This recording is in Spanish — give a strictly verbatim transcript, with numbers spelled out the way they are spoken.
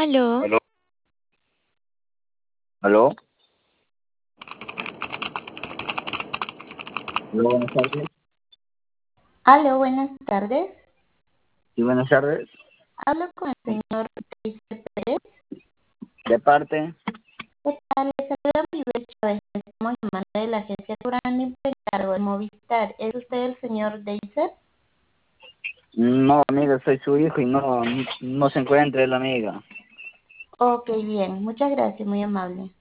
Aló, ¿Aló? ¿Aló? Aló, buenas tardes. Aló, buenas tardes. Sí, buenas tardes. Hablo con el señor Daisy Pérez. ¿De parte? ¿Qué tal? Les saluda Maribel Chávez. Estamos llamando de la agencia Turani por encargo de Movistar. ¿Es usted el señor Deiser? No, amiga, soy su hijo y no, no se encuentra la amiga. Ok, bien. Muchas gracias, muy amable.